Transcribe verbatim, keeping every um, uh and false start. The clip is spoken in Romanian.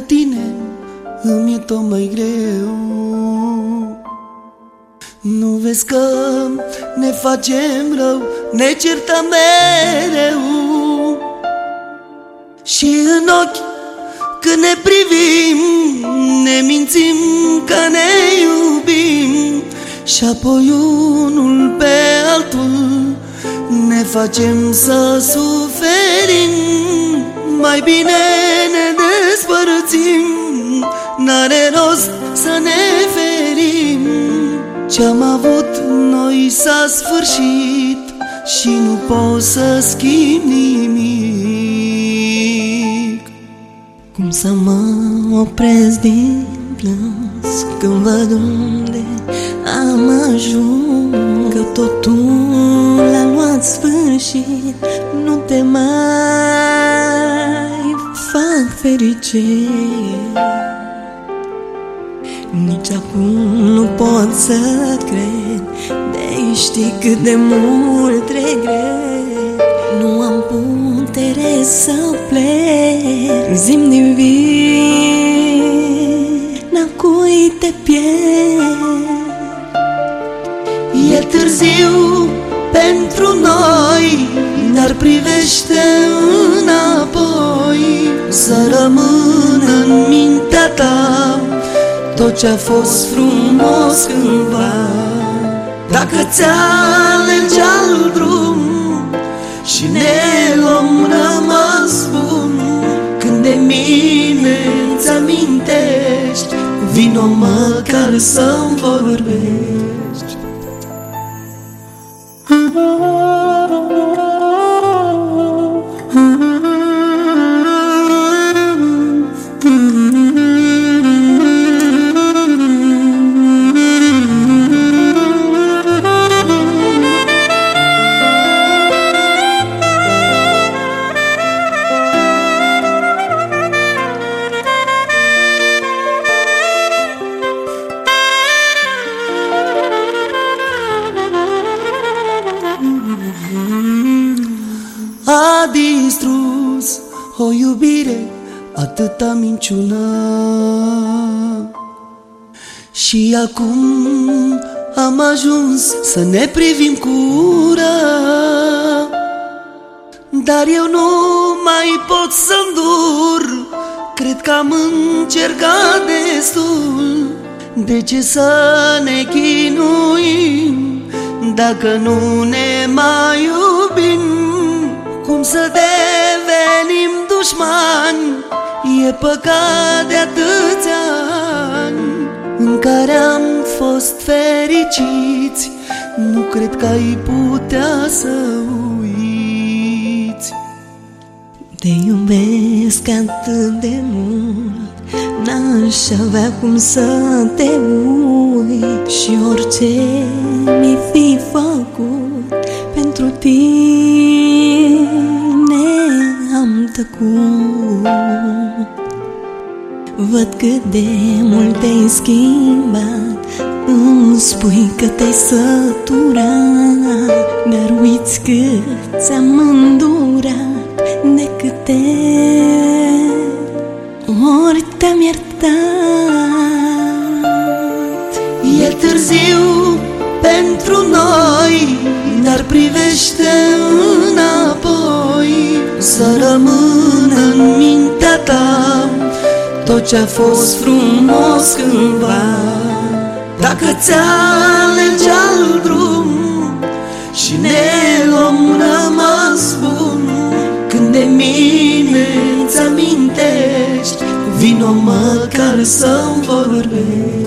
tine îmi e tot mai greu. Nu vezi că ne facem rău, ne certăm mereu, și în ochi când ne privim ne mințim că ne iubim, și apoi unul pe altul ne facem să suferim. Mai bine ne despărțim, n-are rost să ne ferim. Ce-am avut noi s-a sfârșit și nu pot să schimb nimic. Cum să mă opresc din plâns când văd unde am ajuns, că totul a luat sfârșit, nu te mai fac fericit. Nici acum nu pot să cred, de știi cât de mult regret. Nu am putere să plec, zi-mi din vina cui te pierd. E târziu pentru noi, dar privește înapoi, să rămână în mintea ta tot ce-a fost frumos cândva. Dacă ți-alegi alt drum și ne luăm rămas bun, când de mine îți amintești, vino măcar să-mi vorbești. A distrus o iubire atâta minciună, și acum am ajuns să ne privim cu ură. Dar eu nu mai pot să îndur, cred că am încercat destul. De ce să ne chinuim dacă nu ne mai iubim? Cum să devenim dușmani? E păcat de atâția ani în care am fost fericiți. Nu cred că ai putea să uiți. Te iubesc atât de mult, n-aș avea cum să te uit, și orice mi fi făcut pentru tine am tăcut. Văd cât de mult te-ai schimbat, îmi spui că te-ai săturat, dar uiți cât ți-am îndurat, de câte ori te-am iertat. E târziu pentru noi, dar privește înapoi, să rămână în mintea ta tot ce-a fost frumos cândva. Dacă ți-alegi alt drum și ne luăm rămas bun, când de mine îți amintești, vino măcar să-mi vorbești.